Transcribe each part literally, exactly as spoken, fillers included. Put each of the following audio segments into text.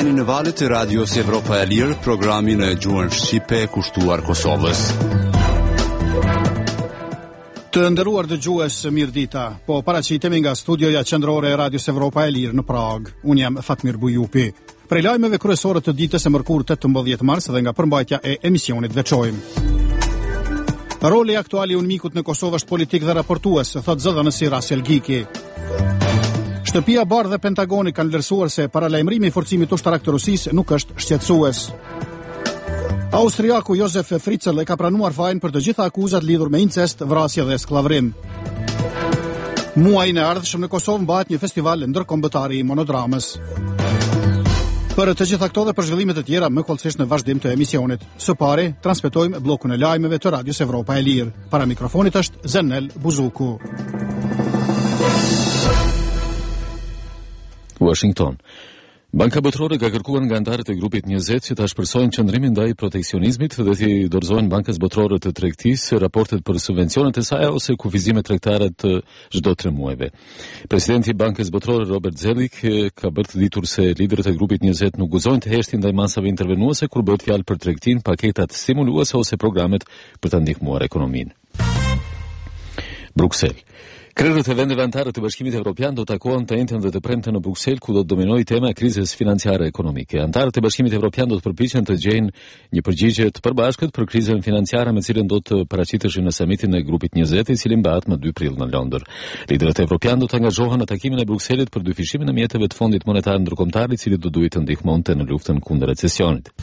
Jeni në valët e radios Evropa e Lirë, programin e gjuhën shqipe kushtuar Kosovës. Të nderuar dëgjues, mirëdita. Po paraqitemi nga studioja qendrore e radios Evropa e Lirë në Prag. Unë jam Fatmir Bujupi. Prej lajmeve kryesore të ditës së mërkurë tetëmbëdhjetë mars dhe nga përmbajtja e emisionit veçojmë. Roli aktual i UNMIK-ut në Kosovë është politik dhe raportues, thot zëdhënësi Rasel Giki. Shtëpia e Bardhë dhe Pentagoni kanë vlerësuar se paralajmërimi i forcimit ushtarak të Rusisë nuk është shqetësues. Austriaku Josef Fritzl e ka pranuar fajin për të gjitha akuzat lidhur me incest, vrasje dhe skllavërim. Muajin e ardhshëm në Kosovë mbahet një festival ndërkombëtar i monodramës. Për të gjitha këto dhe për zhvillimet e tjera më kollësisht në vazhdim të emisionit. Së pari, transmetojmë bllokun e lajmeve të Radios Evropa e Lirë. Para mikrofonit është Zenel Buzuku. Washington. Banka Botërore ka kërkuar nga anëtarët e grupit njëzet që ta shpresojnë qëndrimin ndaj proteksionizmit dhe t'i dorëzojnë Bankës Botërore të Tregtisë raportet për subvencionet e saj ose kufizime tregtare të çdo tre muajve. Presidenti i Bankës Botërore Robert Zelik ka bërë të ditur se liderët e grupit njëzet nuk gëzojnë të heshtin ndaj masave intervenuese kur bëhet fjalë për tregtin, paketat stimuluese ose programet për të ndihmuar ekonominë. Bruksel. Krerët e vendeve anëtare të Bashkimit Evropian do takohen të njëjtën dhe të premten në Bruksel, ku do të dominojë tema e krizës financiare ekonomike. Anëtarët e Bashkimit Evropian do të përpiqen të gjejnë një përgjigje të përbashkët për krizën financiare me cilën do të paraqiteshin në samitin e grupit njëzet, i cili mbahet më dy prill në Londër. Liderët evropian do të angazhohen në takimin e Brukselit për dyfishimin e mjeteve të Fondit Monetar Ndërkombëtar, i cili do duhet të ndihmonte në luftën kundër recesionit.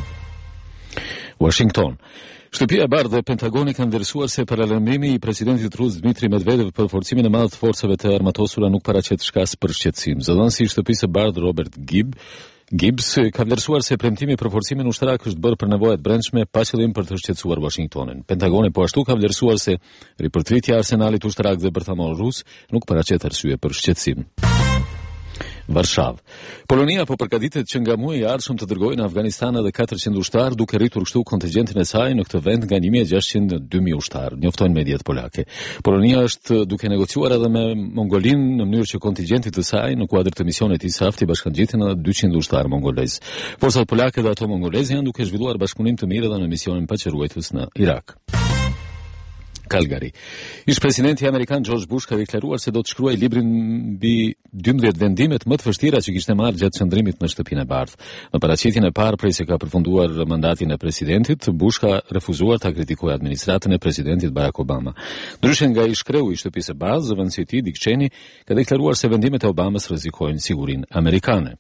Washington. Shtëpia e Bardhë dhe Pentagoni kanë vlerësuar se paralajmërimi i presidentit rus Dmitri Medvedev për forcimin e madh të forcave të armatosura nuk paraqet shkas për shqetësim. Zëdhënësi i shtëpisë së Bardhë Robert Gibb Gibbs ka vlerësuar se premtimi për forcimin ushtarak është bërë për nevojat brendshme pa qëllim për të shqetësuar Washingtonin. Pentagoni po ashtu ka vlerësuar se ripërtritja e arsenalit ushtarak dhe bërthamor rus nuk paraqet arsye për shqetësim. Varshavë. Polonia po përgatitet që nga muaji i ardhshëm të dërgojë në Afganistan edhe katërqind ushtar, duke rritur kështu kontingjentin e saj në këtë vend nga një mijë e gjashtëqind në dy mijë ushtar, njoftojnë mediat polake. Polonia është duke negociuar edhe me Mongolinë në mënyrë që kontingjenti të saj në kuadër të misionit ISAF të bashkangjitet në dyqind ushtar mongolez. Forcat polake dhe ato mongoleze janë duke zhvilluar bashkëpunim të mirë edhe në misionin paqëruesës në Irak. Calgary. Ish-presidenti amerikan George Bush ka deklaruar se do të shkruajë librin mbi dymbëdhjetë vendimet më të vështira që kishte marrë gjatë qëndrimit në Shtëpinë e Bardhë. Në paraqitjen e parë prej se ka përfunduar mandatin e presidentit, Bush ka refuzuar ta kritikojë administratën e presidentit Barack Obama. Ndryshe nga ish-kreu i Shtëpisë së Bardhë, zëvendësi i tij Dick Cheney ka deklaruar se vendimet e Obamas rrezikojnë sigurinë amerikane.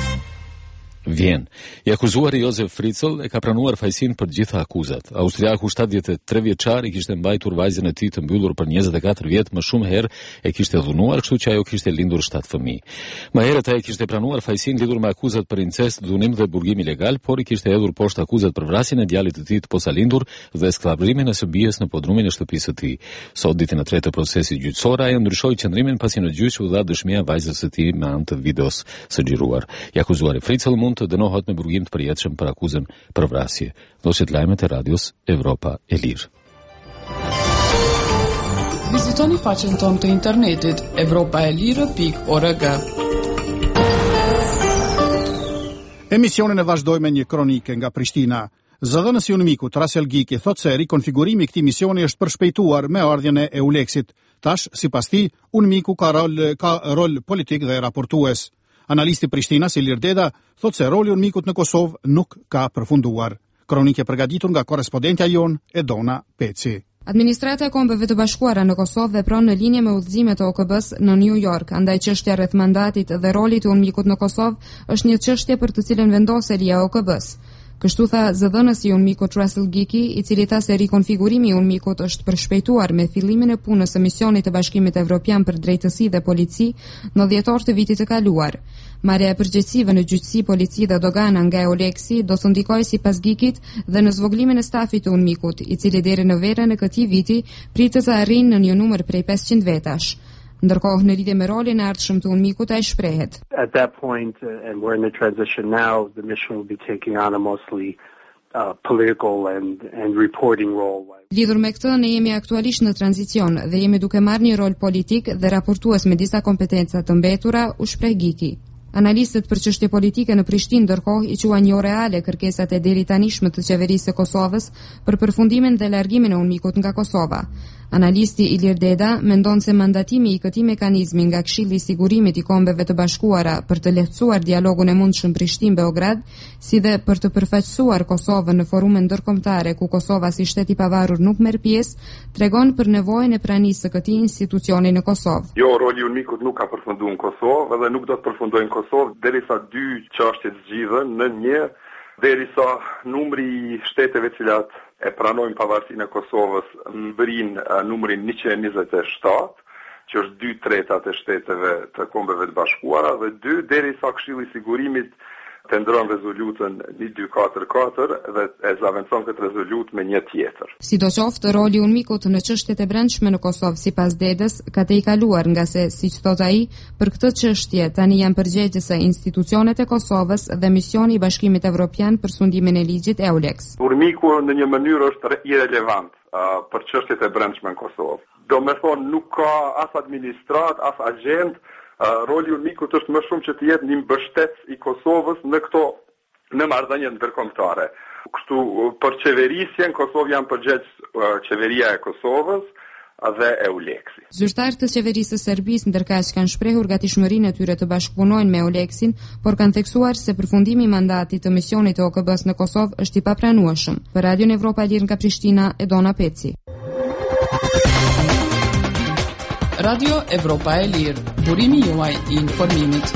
Vjen. I akuzuari Josef Fritzl e ka pranuar fajsin për gjitha akuzat. Austriaku shtatëdhjetë e tre vjeçar i kishte mbajtur vajzën e tij të mbyllur për njëzet e katër vjet më shumë herë, e kishte dhunuar, kështu që ajo kishte lindur shtatë fëmijë. Më herët ai kishte pranuar fajsin lidhur me akuzat për incest, dhunim dhe burgim ilegal, por i kishte hedhur poshtë akuzat për vrasjen e djalit të tij të posalindur dhe skllavërimin e së bijës në podrumin e shtëpisë së tij. Sot ditën e tretë të procesit gjyqësor ai ndryshoi qëndrimin pasi në gjyq u dha dëshmia vajzës së tij me anë të videos së xhiruar. I akuzuari Fritzl të dënohet me burgim të përjetshëm për akuzën për vrasje. Dosjet lajmet e radios Evropa e Lirë. Vizitoni faqen tonë të internetit evropaelire pikë org. Emisionin e vazhdojmë me një kronike nga Prishtina. Zëdhënësi i UNMIK-ut Rasel Giki thot se rikonfigurimi i këtij misioni është përshpejtuar me ardhjen e EULEX-it. Tash, sipas tij, UNMIK-u ka rol ka rol politik dhe raportues. Analisti Prishtinas Ilir Deda thot se roli i UNMIK-ut në Kosovë nuk ka përfunduar. Kronike përgatitur nga korrespondentja jon Edona Peci. Administrata e Kombeve të Bashkuara në Kosovë vepron në linje me udhëzimet e O K B-s në New York, andaj çështja rreth mandatit dhe rolit të UNMIK-ut në Kosovë është një çështje për të cilën vendosëria e O K B-s. Kështu tha zëdhënësi i UNMIK-ut Rasel Giki, i cili tha se rikonfigurimi i UNMIK-ut është përshpejtuar me fillimin e punës së misionit të Bashkimit Evropian për drejtësi dhe polici në dhjetor të vitit të kaluar. Marrja e përgjegjësive në gjyqësi, polici dhe dogana nga EULEX-i do të ndikojë sipas Gikit dhe në zvogëlimin e stafit të UNMIK-ut, i cili deri në verën e këtij viti pritet të arrijë në një numër prej pesëqind vetash. Ndërkohë në lidhje me rolin e ardhshëm të UNMIK-ut ai shprehet. At that point, uh, and we're in the transition now, the mission will be taking on a mostly uh, political and and reporting role. Lidhur me këtë, ne jemi aktualisht në tranzicion dhe jemi duke marrë një rol politik dhe raportues me disa kompetenca të mbetura, u shpreh Giki. Analistët për çështje politike në Prishtinë ndërkohë i quajnë jo reale kërkesat e deri tanishme të qeverisë së Kosovës për përfundimin dhe largimin e UNMIK-ut nga Kosova. Analisti Ilir Deda mendon se mandatimi i këtij mekanizmi nga Këshilli i Sigurimit i Kombeve të Bashkuara për të lehtësuar dialogun e mundshëm Prishtinë-Beograd, si dhe për të përfaqësuar Kosovën në forume ndërkombëtare ku Kosova si shtet i pavarur nuk merr pjesë, tregon për nevojën e pranisë së këtij institucioni në Kosovë. Jo, roli i UNMIK-ut nuk ka përfunduar në Kosovë dhe nuk do të përfundojë në Kosovë derisa dy çështje zgjidhen në një, derisa numri i shteteve të cilat e pranojnë pavarësinë e Kosovës mbrin numrin njëqind e njëzet e shtatë, që është dy tretat e shteteve të Kombeve të Bashkuara, dhe dy derisa Këshilli i Sigurimit të ndron rezolutën një dy katër katër dhe e zaventson këtë rezolut me një tjetër. Sidoqoftë, roli i UNMIK-ut në çështjet e brendshme në Kosovë sipas Dedës ka të i kaluar nga se, siç thot ai, për këtë çështje tani janë përgjegjëse institucionet e Kosovës dhe misioni i Bashkimit Evropian për sundimin e ligjit EULEX. UNMIK-u në një mënyrë është irelevant uh, për çështjet e brendshme në Kosovë. Do me thonë nuk ka as administrat, as agent. Uh, roli i UNMIK-ut është më shumë që të jetë një mbështetës i Kosovës në këto në marrëdhënie ndërkombëtare. Kështu për qeverisjen Kosovë janë përgjegjës uh, qeveria e Kosovës dhe EULEX-i. Zyrtarët të qeverisë së Serbisë ndërkaq kanë shprehur gatishmërinë e tyre të bashkëpunojnë me EULEX-in, por kanë theksuar se përfundimi i mandatit të misionit të O K B-s në Kosovë është i papranueshëm. Për Radion Evropa e Lirë nga Prishtina, Edona Peci. Radio Evropa e Lirë, burimi juaj i informimit.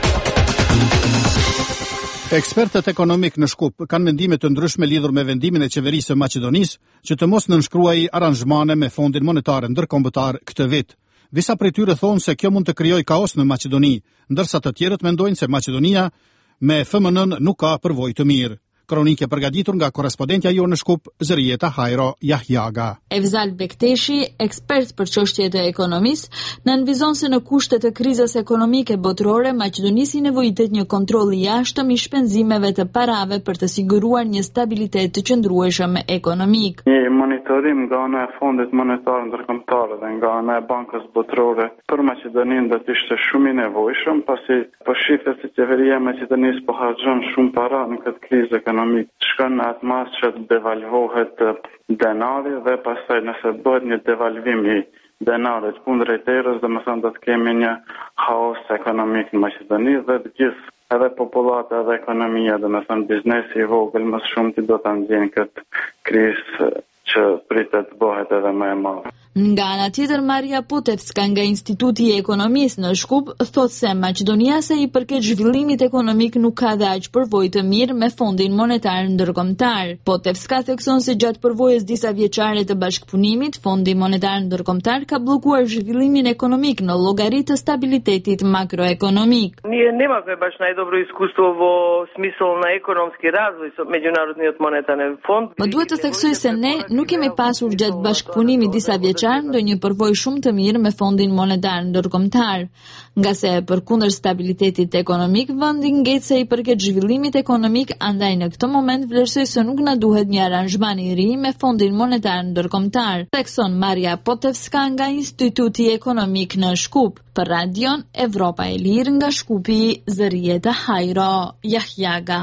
Ekspertët ekonomik në Shkup kanë mendime të ndryshme lidhur me vendimin e qeverisë së Maqedonisë që të mos nënshkruajë aranzhmane me Fondin Monetar Ndërkombëtar këtë vit. Disa prej tyre thonë se kjo mund të krijojë kaos në Maqedoni, ndërsa të tjerët mendojnë se Maqedonia me F M N nuk ka përvojë të mirë. Kronike përgatitur nga korrespondentja jo në Shkup, Zërieta Hajro Jahjaga. Evzal Bekteshi, ekspert për çështjet e ekonomisë, nënvizon se në kushtet e krizës ekonomike botërore, Maqedonisi nevojitet një kontroll i jashtëm i shpenzimeve të parave për të siguruar një stabilitet të qëndrueshëm ekonomik. Një monitorim nga ana e Fondit Monetar Ndërkombëtar dhe nga ana e Bankës Botërore për Maqedoninë do të ishte shumë i nevojshëm, pasi po shihet se qeveria e Maqedonisë po harxhon shumë para në këtë krizë ekonomike. Shkon në atë mas që devalvohet denari dhe pastaj nëse bëhet një devalvim i denarit kundrejt erës, dhe më thënë do të kemi një haos ekonomik në Maqedoni dhe të gjithë edhe populata edhe ekonomia, dhe më thënë biznesi i vogël më shumë ti do të ndjenë këtë krizë që pritet të bëhet edhe më e madhe. Nga ana tjetër, Maria Putevska nga Instituti i Ekonomisë në Shkup thot se Maqedonia sa i përket zhvillimit ekonomik nuk ka dhe aq përvojë të mirë me Fondin Monetar Ndërkombëtar. Putevska thekson se gjatë përvojës disa vjeçare të bashkëpunimit, Fondi Monetar Ndërkombëtar ka bllokuar zhvillimin ekonomik në llogari të stabilitetit makroekonomik. Ние немахме баш најдобро искуство во смисол на економски развој со Меѓународниот монетарен фонд. Më duhet të theksoj se ne nuk kemi pasur gjatë bashkëpunimit disa vjeçare ndonjë përvojë shumë të mirë me Fondin Monetar Ndërkombëtar, nga se përkundër stabilitetit ekonomik vendi ngjet se i përket zhvillimit ekonomik, andaj në këtë moment vlerësoj se nuk na duhet një aranzhman i ri me Fondin Monetar Ndërkombëtar, thekson Maria Potevska nga Instituti Ekonomik në Shkup. Për Radion Evropa e Lirë nga Shkupi, Zërieta Hajro Jahjaga.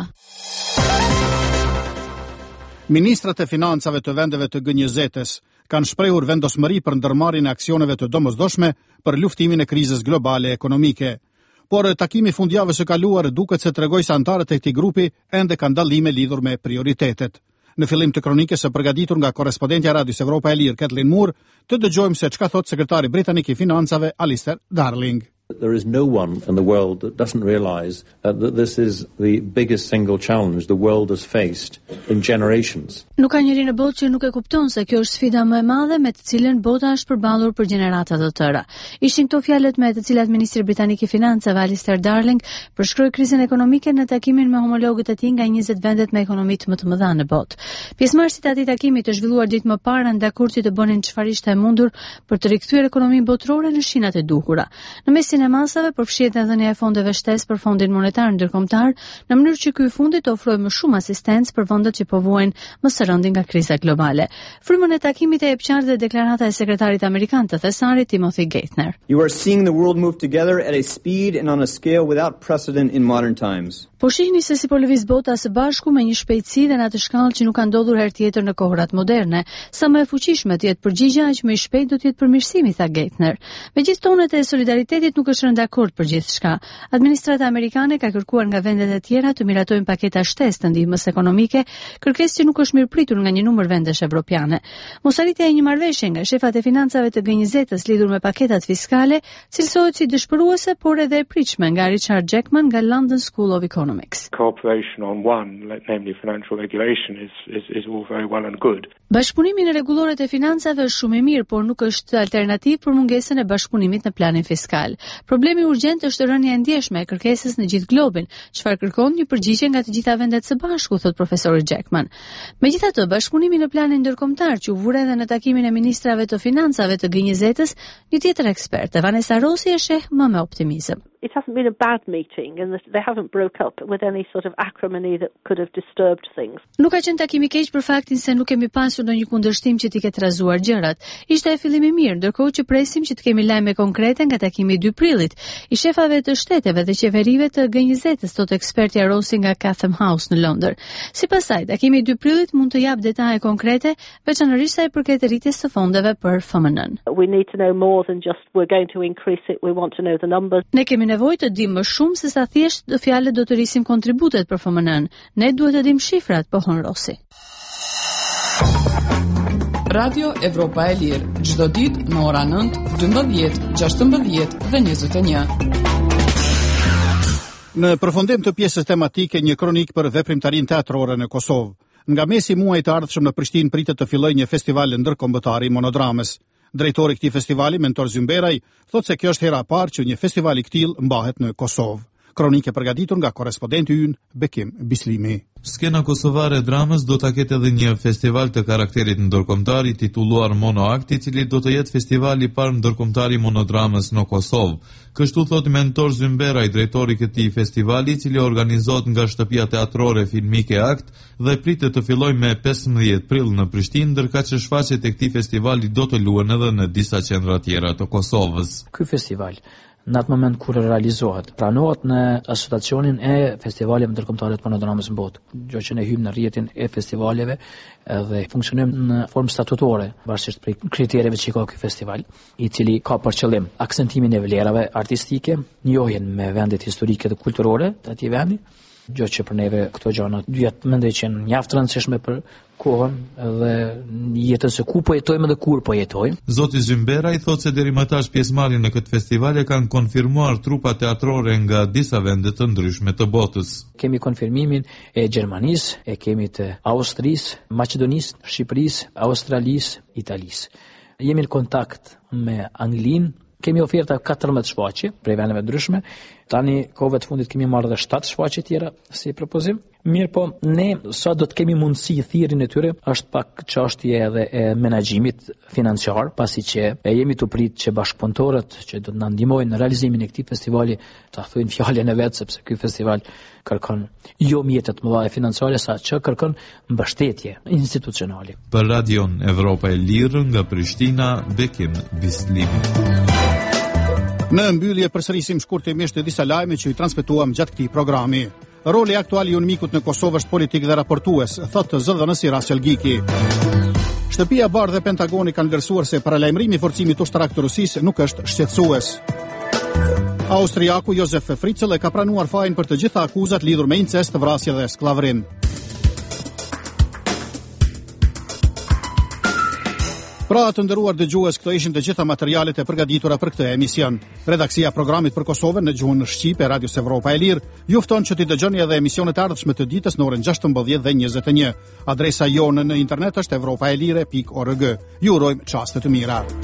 Ministrat e financave të vendeve të G njëzet-s kanë shprehur vendosmëri për ndërmarrjen e aksioneve të domosdoshme për luftimin e krizës globale ekonomike. Por takimi fundjavës së kaluar duket se tregoi se antarët e këtij grupi ende kanë dallime lidhur me prioritetet. Në fillim të kronikës së përgatitur nga korrespondentja Radios Evropa e Lirë Kathleen Moore, të dëgjojmë se çka thot sekretari britanik i financave Alistair Darling. There is no one in the world that doesn't realize uh, that this is the biggest single challenge the world has faced in generations. Nuk ka njeri në botë që nuk e kupton se kjo është sfida më e madhe me të cilën bota është përballur për gjenerata të tëra. Ishin këto fjalët me të cilat ministri britanik i financave Alistair Darling përshkroi krizën ekonomike në takimin me homologët e tij nga njëzet vendet me ekonomi më të mëdha në botë. Pjesëmarrësit e atij takimi të zhvilluar ditë më parë nda kurti të bënin çfarë ishte e mundur për të rikthyer ekonominë botërore në shinat e duhura. Në mes rikthyesin e masave përfshihet edhe dhënia e fondeve shtesë për Fondin Monetar Ndërkombëtar, në mënyrë që ky fundi të ofrojë më shumë asistencë për vendet që po vuajnë më së rëndi nga kriza globale. Frymën e takimit e jep qartë deklarata e sekretarit amerikan të thesarit Timothy Geithner. You are seeing the world move together at a speed and on a scale without precedent in modern times. Po shihni se si po lëviz bota së bashku me një shpejtësi dhe në atë shkallë që nuk ka ndodhur herë tjetër në kohërat moderne. Sa më e fuqishme të jetë përgjigjja, aq më i shpejt do të jetë përmirësimi, tha Geithner. Megjithëse tonet e solidaritetit nuk është rënë dakord për gjithçka. Administrata amerikane ka kërkuar nga vendet e tjera të miratojnë paketa shtesë të ndihmës ekonomike, kërkesë që nuk është mirëpritur nga një numër vendesh evropiane. Mosarritja e një marrëveshje nga shefat e financave të G njëzet-s lidhur me paketat fiskale cilësohet si dëshpëruese, por edhe e pritshme nga Richard Jackman nga London School of Economics. Cooperation on one, namely financial regulation, is, is, is all very well and good. Bashkëpunimi në rregulloret e financave është shumë i mirë, por nuk është alternativë për mungesën e bashkëpunimit në planin fiskal. Problemi urgjent është rënja e ndjeshme e kërkesës në gjithë globin, çfarë kërkon një përgjigje nga të gjitha vendet së bashku, thot profesori Jackman. Megjithatë, bashkëpunimi në planin ndërkombëtar që u vure edhe në takimin e ministrave të financave të G njëzet-s, një tjetër ekspert, Vanessa Rossi, e sheh më me optimizëm. It hasn't been a bad meeting and they haven't broke up with any sort of acrimony that could have disturbed things. Nuk ka qenë takim i keq për faktin se nuk kemi pasur ndonjë kundërshtim që t'i ketë rrezuar gjërat. Ishte e fillim i mirë, ndërkohë që presim që të kemi lajme konkrete nga takimi i dy prillit. I shefave të shteteve dhe qeverive të G njëzet-s, thot ekspertja Rossi nga Chatham House në Londër. Sipas saj, takimi i dy prillit mund të jap detaje konkrete, veçanërisht sa i përket rritjes së fondeve për F M N. We need to know more than just we're going to increase it, we want to know the numbers. Ne kemi nevojë të dimë më shumë se sa thjesht do fjalët do të rrisim kontributet për F M N. Ne duhet të dimë shifrat, pohon Rossi. Radio Evropa e Lirë, çdo ditë në ora nëntë, dymbëdhjetë, gjashtëmbëdhjetë dhe njëzet e një. Në përfundim të pjesës tematike, një kronik për veprimtarinë teatrore në Kosovë. Nga mesi muajit të ardhshëm në Prishtinë pritet të fillojë një festival ndërkombëtar i monodramës. Drejtori i këtij festivali, Mentor Zymberaj, thotë se kjo është hera e parë që një festival i këtillë mbahet në Kosovë. Kronikë e përgatitur nga korrespondenti ynë Bekim Bislimi. Skena kosovare e dramës do ta ketë edhe një festival të karakterit ndërkombëtar i titulluar Monoakt, i cili do të jetë festivali i parë ndërkombëtar i monodramës në Kosovë. Kështu thot Mentor Zymberaj, drejtori i këtij festivali, i cili organizohet nga shtëpia teatrore filmike Akt dhe pritet të fillojë me pesëmbëdhjetë prill në Prishtinë, ndërkaq që shfaqjet e këtij festivali do të luhen edhe në disa qendra tjera të Kosovës. Ky festival në atë moment kur realizohet, pranohet në asociacionin e festivaleve ndërkombëtare të monodramës në botë, gjë që ne hym në rrjetin e festivaleve dhe funksionojmë në formë statutore, varësisht prej kritereve që ka ky festival, i cili ka për qëllim aksentimin e vlerave artistike, njohjen me vendet historike dhe kulturore të atij vendi, gjë që për neve këto gjëra duhet mendoj që janë mjaft rëndësishme për kohën dhe jetën se ku po jetojmë dhe kur po jetojmë. Zoti Zymberaj thotë se deri më tash pjesëmarrjen në këtë festival e kanë konfirmuar trupa teatrore nga disa vende të ndryshme të botës. Kemi konfirmimin e Gjermanisë, e kemi të Austrisë, Maqedonisë, Shqipërisë, Australisë, Italisë. Jemi në kontakt me Anglinë. Kemi oferta katërmbëdhjetë shfaqje prej vendeve ndryshme. Tani kohëve të fundit kemi marrë edhe shtatë shfaqje tjera si propozim. Mirë po, ne sa do të kemi mundësi thirrjen e tyre është pak çështje edhe e menaxhimit financiar, pasi që e jemi të prit që bashkëpunëtorët që do të na ndihmojnë në realizimin e këtij festivali ta thojnë fjalën e vet, sepse ky festival kërkon jo mjete të mëdha financiare, sa që kërkon mbështetje institucionale. Për Radion Evropa e Lirë nga Prishtina, Bekim Bislimi. Në mbyllje përsërisim shkurtimisht disa lajme që i transmetuam gjatë këtij programi. Roli aktual i UNMIK-ut në Kosovë është politik dhe raportues, thotë zë dhë nësi Rasel Giki. Shtëpia e Bardhë dhe Pentagoni kanë vlerësuar se paralajmërimi i forcimit ushtarak të Rusisë nuk është shqetësues. Austriaku Josef Fritzl e ka pranuar fajin për të gjitha akuzat lidhur me incest, vrasje dhe skllavërim. Pra të nderuar dëgjues, këto ishin të gjitha materialet e përgatitura për këtë emision. Redaksia e programit për Kosovën në gjuhën shqipe e Radios Evropa e Lirë ju fton që t'i dëgjoni edhe emisionet e ardhshme të ditës në orën gjashtëmbëdhjetë dhe njëzet e një. Adresa jonë në internet është evropaelire pikë org. Ju urojmë çaste të mira.